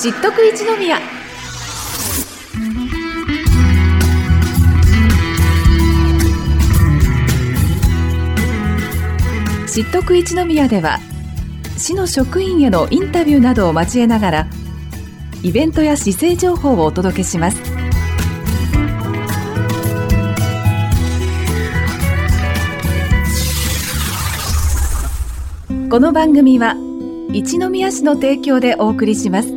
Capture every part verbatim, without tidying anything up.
知っとく一宮。知っとく一宮では、市の職員へのインタビューなどを交えながら、イベントや市政情報をお届けします。この番組は一宮市の提供でお送りします。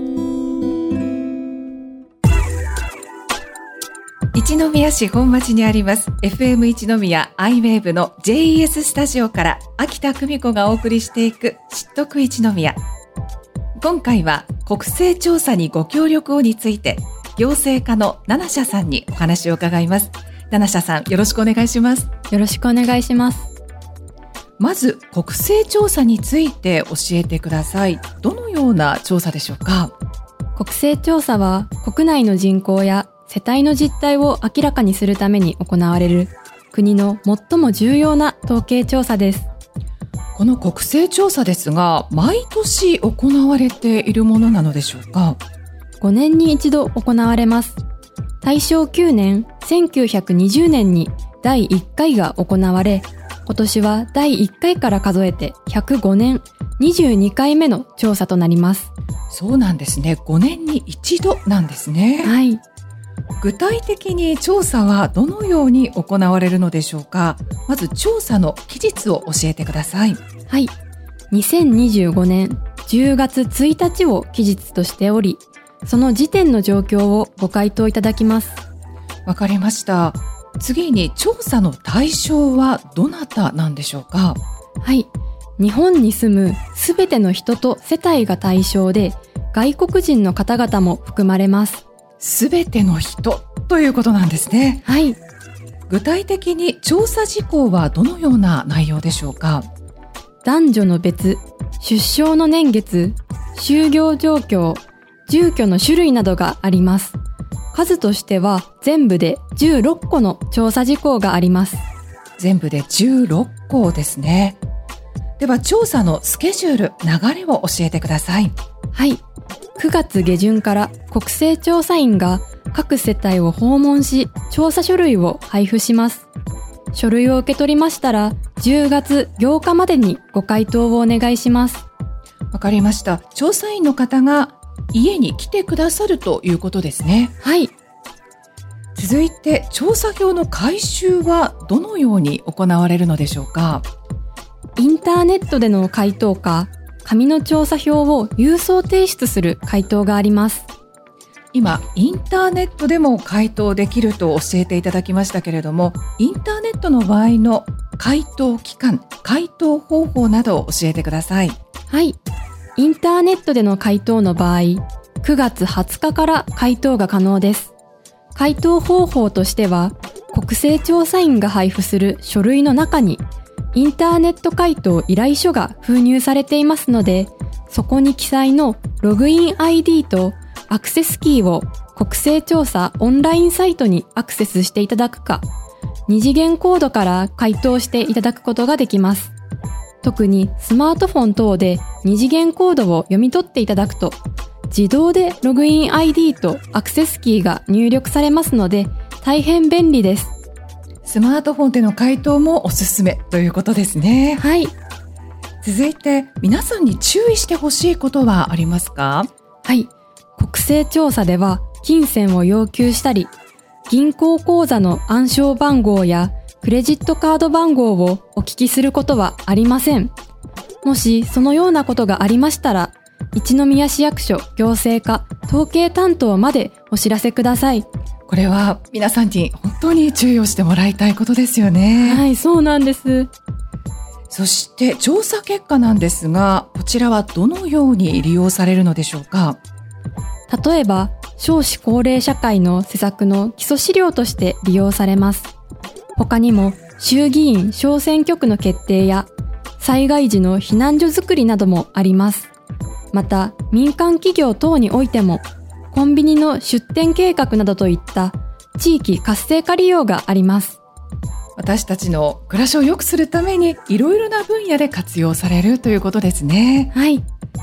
一宮市本町にあります エフエム 一宮アイウェーブの ジェイイーエス スタジオから秋田久美子がお送りしていく知っとく一宮。今回は国勢調査にご協力をについて、行政課の七社さんにお話を伺います。七社さん、よろしくお願いします。 よろしくお願いします。 まず国勢調査について教えてください。どのような調査でしょうか？ 国勢調査は国内の人口や世帯の実態を明らかにするために行われる国の最も重要な統計調査です。 この国勢調査ですが、毎年行われているものなのでしょうか？ ごねんに一度行われます。大正きゅうねん、せんきゅうひゃくにじゅうねんにだいいっかいが行われ、今年はだいいっかいから数えてひゃくごねん、にじゅうにかいめの調査となります。 そうなんですね。ごねんに一度なんですね。 はい。 具体的に調査はどのように行われるのでしょうか？まず調査の期日を教えてください。 はい。にせんにじゅうごねんじゅうがつついたちを期日としており、その時点の状況をご回答いただきます。 わかりました。次に調査の対象はどなたなんでしょうか？ はい。日本に住むすべての人と世帯が対象で、外国人の方々も含まれます。 すべての人ということなんですね。 はい。 具体的に調査事項はどのような内容でしょうか？ 男女の別、出生の年月、就業状況、住居の種類などがあります。数としては全部でじゅうろっこの調査事項があります。 全部でじゅうろっこですね。では調査のスケジュール、流れを教えてください。 はい。くがつげじゅんから国勢調査員が各世帯を訪問し、調査書類を配布します。書類を受け取りましたら、じゅうがつようかまでにご回答をお願いします。 わかりました。調査員の方が家に来てくださるということですね。 はい。 続いて調査票の回収はどのように行われるのでしょうか？ インターネットでの回答か、紙の調査票を郵送提出する回答があります。 今、インターネットでも回答できると教えていただきましたけれども、インターネットの場合の回答期間、回答方法などを教えてください。 はい。インターネットでの回答の場合、くがつはつかから回答が可能です。回答方法としては、国勢調査員が配布する書類の中に、インターネット回答依頼書が封入されていますので、そこに記載のログイン アイディー とアクセスキーを国勢調査オンラインサイトにアクセスしていただくか、二次元コードから回答していただくことができます。特にスマートフォン等で二次元コードを読み取っていただくと、自動でログイン アイディー とアクセスキーが入力されますので、大変便利です。 スマートフォンでの回答もおすすめということですね。 はい。 続いて皆さんに注意してほしいことはありますか？ はい。国勢調査では金銭を要求したり、銀行口座の暗証番号やクレジットカード番号をお聞きすることはありません。もしそのようなことがありましたら、一宮市役所行政課統計担当までお知らせください。 これは皆さんに本当に注意をしてもらいたいことですよね。 はい、そうなんです。 そして調査結果なんですが、こちらはどのように利用されるのでしょうか？ 例えば、少子高齢社会の施策の基礎資料として利用されます。他にも、衆議院小選挙区の決定や、災害時の避難所づくりなどもあります。また、民間企業等においても、コンビニの出店計画などといった地域活性化利用があります。 私たちの暮らしを良くするためにいろいろな分野で活用されるということですね。 はい。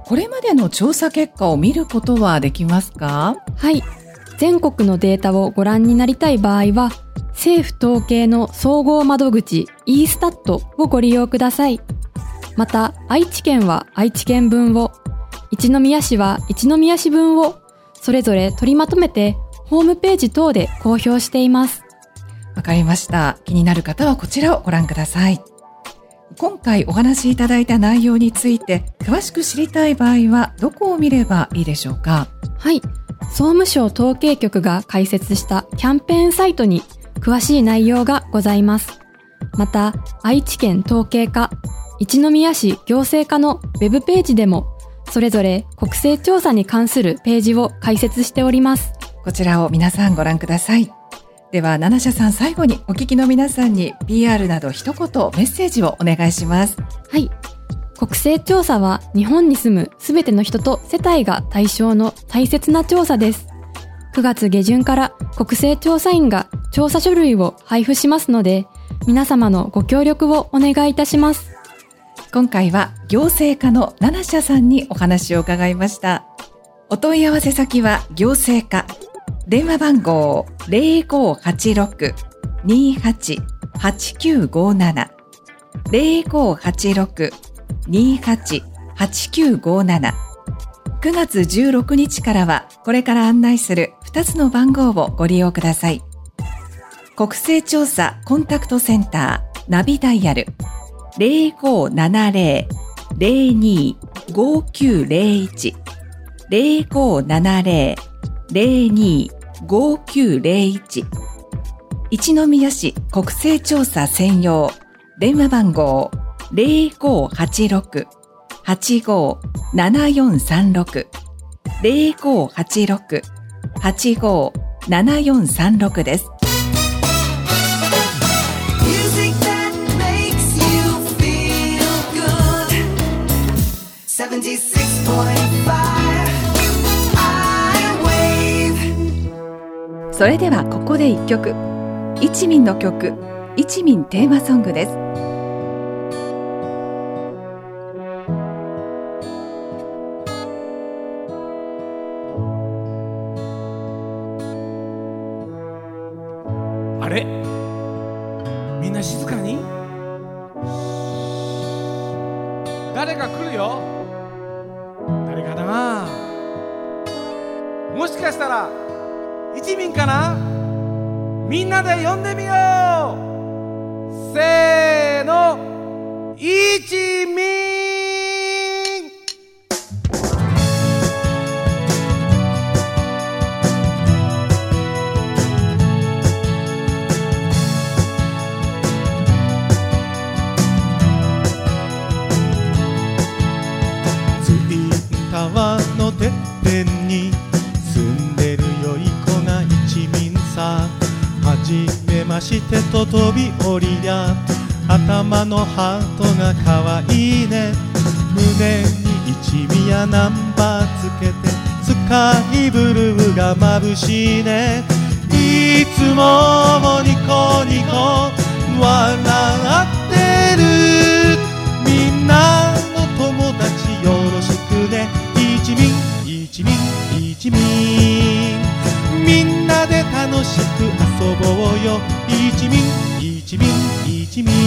これまでの調査結果を見ることはできますか？ はい。全国のデータをご覧になりたい場合は、政府統計の総合窓口 イースタット をご利用ください。また、愛知県は愛知県分を、一宮市は一宮市分を、それぞれ取りまとめてホームページ等で公表しています。 わかりました。気になる方はこちらをご覧ください。今回お話しいただいた内容について詳しく知りたい場合はどこを見ればいいでしょうか？ はい。総務省統計局が開設したキャンペーンサイトに詳しい内容がございます。また、愛知県統計課、一宮市行政課のウェブページでも、それぞれ国勢調査に関するページを開設しております。 こちらを皆さんご覧ください。では、七社さん、最後にお聞きの皆さんに ピーアール など一言メッセージをお願いします。 はい。国勢調査は日本に住むすべての人と世帯が対象の大切な調査です。くがつ下旬から国勢調査員が調査書類を配布しますので、皆様のご協力をお願いいたします。 今回は行政課の七社さんにお話を伺いました。お問い合わせ先は行政課。電話番号 ゼロごはちろく にはち はちきゅうごなな ゼロごはちろく にはち はちきゅうごなな。くがつじゅうろくにちからはこれから案内するふたつの番号をご利用ください。国勢調査コンタクトセンターナビダイヤル ゼロごななゼロ ゼロに ごきゅうゼロいち ゼロごななゼロ ゼロに ごきゅうゼロいち。一宮市国勢調査専用電話番号 ゼロごはちろく はちごななよんさんろく ゼロごはちろく はちごななよんさんろく です。それではここで一曲、一民の曲、一民テーマソングです。 あれ、みんな静かに。誰か来るよ。誰かな。もしかしたら一民かな。みんなで呼んでみよう。せーの、一民。 ツインタワーのてっぺんに住んでるよい子が一民さ。はじめましてと飛び降りりゃ、頭のハートがかわいいね。胸に一宮ナンバーつけて、スカイブルーが眩しいね。いつもニコニコ笑ってる。みんなの友達よろしくね。一民一民一民、みんなで楽しく遊ぼうよ。一民一民一民。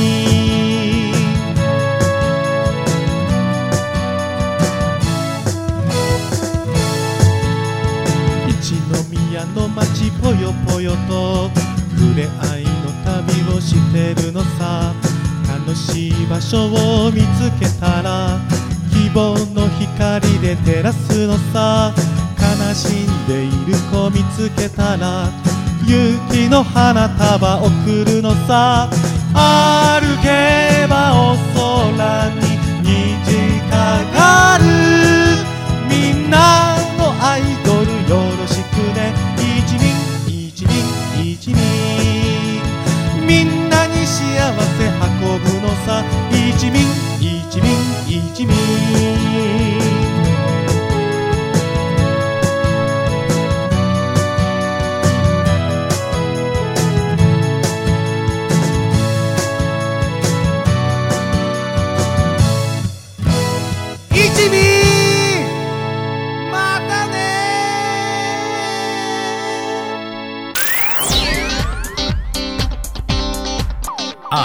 一宮の街ぽよぽよと触れ合いの旅をしてるのさ。楽しい場所を見つけたら希望の光で照らすのさ。悲しんでいる子見つけたら勇気の花束贈るのさ。歩けばお空に虹かかる。みんなのアイドルよろしくね。一民一民一民、みんなに幸せ運ぶのさ。一民一民一民。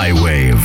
iWave。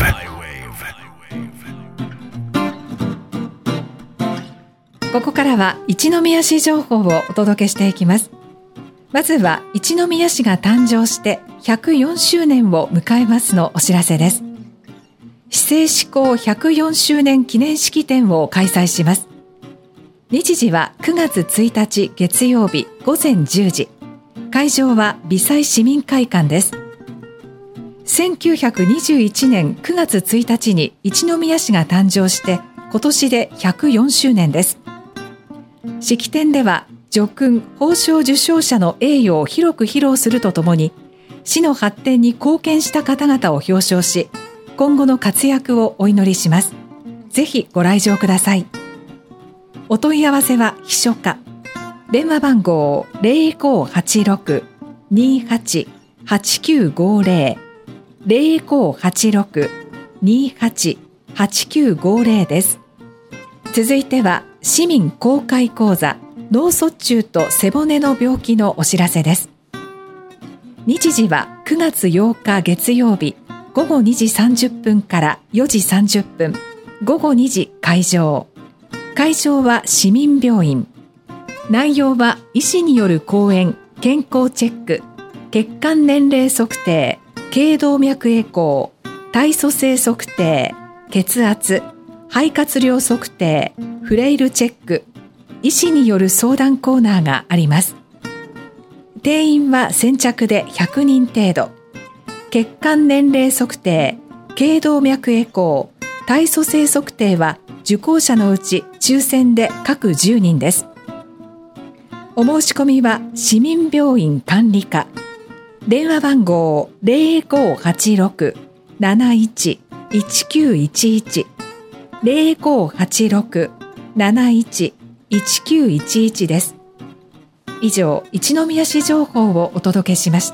ここからは一宮市情報をお届けしていきます。まずは一宮市が誕生してひゃくよんしゅうねんを迎えますのお知らせです。市政施行ひゃくよんしゅうねん記念式典を開催します。日時はくがつついたち月曜日ごぜんじゅうじ。会場は美西市民会館です。せんきゅうひゃくにじゅういちねんくがつついたちに一宮市が誕生して今年でひゃくよんしゅうねんです。式典では叙勲・褒章受章者の栄誉を広く披露するとともに、市の発展に貢献した方々を表彰し、今後の活躍をお祈りします。ぜひご来場ください。お問い合わせは秘書課。電話番号 ゼロごーはちろく にーはち はちきゅうごゼロ ゼロごーはちろく にーはち はちきゅうごゼロ です。続いては市民公開講座脳卒中と背骨の病気のお知らせです。日時はくがつようか月曜日ごごにじさんじゅっぷんからよじさんじゅっぷん、ごごにじ会場。会場は市民病院。内容は医師による講演、健康チェック、血管年齢測定、頸動脈エコー、体組成測定、血圧、肺活量測定、フレイルチェック、医師による相談コーナーがあります。定員は先着でひゃくにん程度。血管年齢測定、頸動脈エコー、体組成測定は受講者のうち抽選で各じゅうにんです。お申し込みは市民病院管理課。電話番号 ゼロごーはちろく なないち いちきゅういちいち ゼロごーはちろく なないち いちきゅういちいち です。以上、一宮市情報をお届けしました。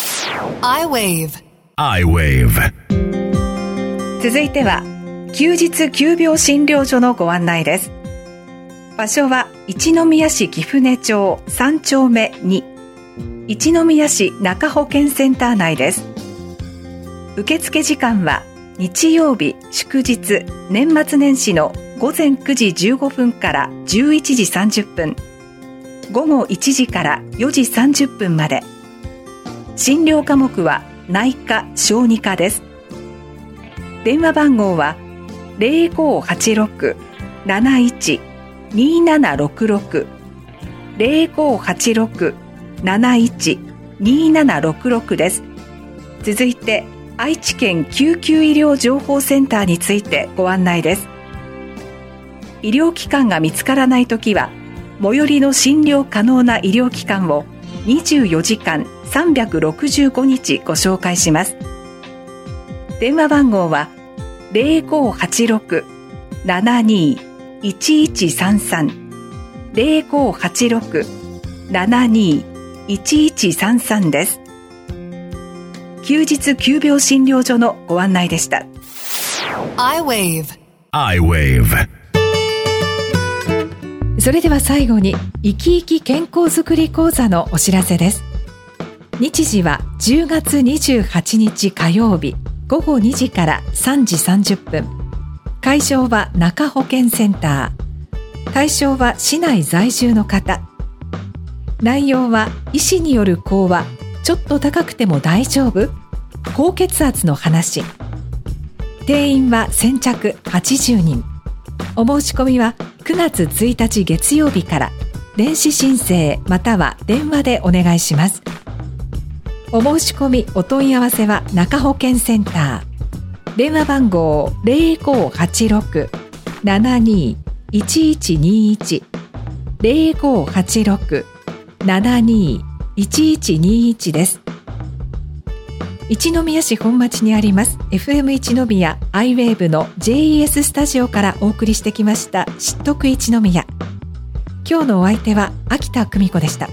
iWave。iWave。 続いては休日急病診療所のご案内です。場所は一宮市貴船町さんちょうめに、一宮市中保健センター内です。受付時間は日曜日、祝日、年末年始のごぜんくじじゅうごふんからじゅういちじさんじゅっぷん、ごごいちじからよじさんじゅっぷんまで。診療科目は内科・小児科です。電話番号はゼロごーはちろく なないち にーななろくろく ゼロごーはちろく なないち にーななろくろく です。続いて愛知県救急医療情報センターについてご案内です。医療機関が見つからないときは、最寄りの診療可能な医療機関をにじゅうよじかんさんびゃくろくじゅうごにちご紹介します。電話番号はゼロごーはちろく ななにー いちいちさんさん ゼロごーはちろく ななにー いちいちさんさん です。休日急病診療所のご案内でした。 iWave。iWave。 それでは最後に生き生き健康づくり講座のお知らせです。日時はじゅうがつにじゅうはちにち火曜日ごごにじからさんじさんじゅっぷん。会場は中保健センター。対象は市内在住の方。内容は医師による講話、ちょっと高くても大丈夫？高血圧の話。定員は先着はちじゅうにん。お申し込みはくがつついたち月曜日から電子申請または電話でお願いします。お申し込みお問い合わせは中保健センター。電話番号ゼロごーはちろく ななにー いちいちにいち ゼロごーはちろく ななにー いちいちにいち です。一宮市本町にあります エフエム 一宮 iWave の ジェイイーエス スタジオからお送りしてきました知っとく一宮。今日のお相手は秋田久美子でした。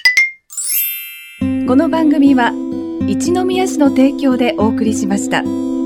この番組は一宮市の提供でお送りしました。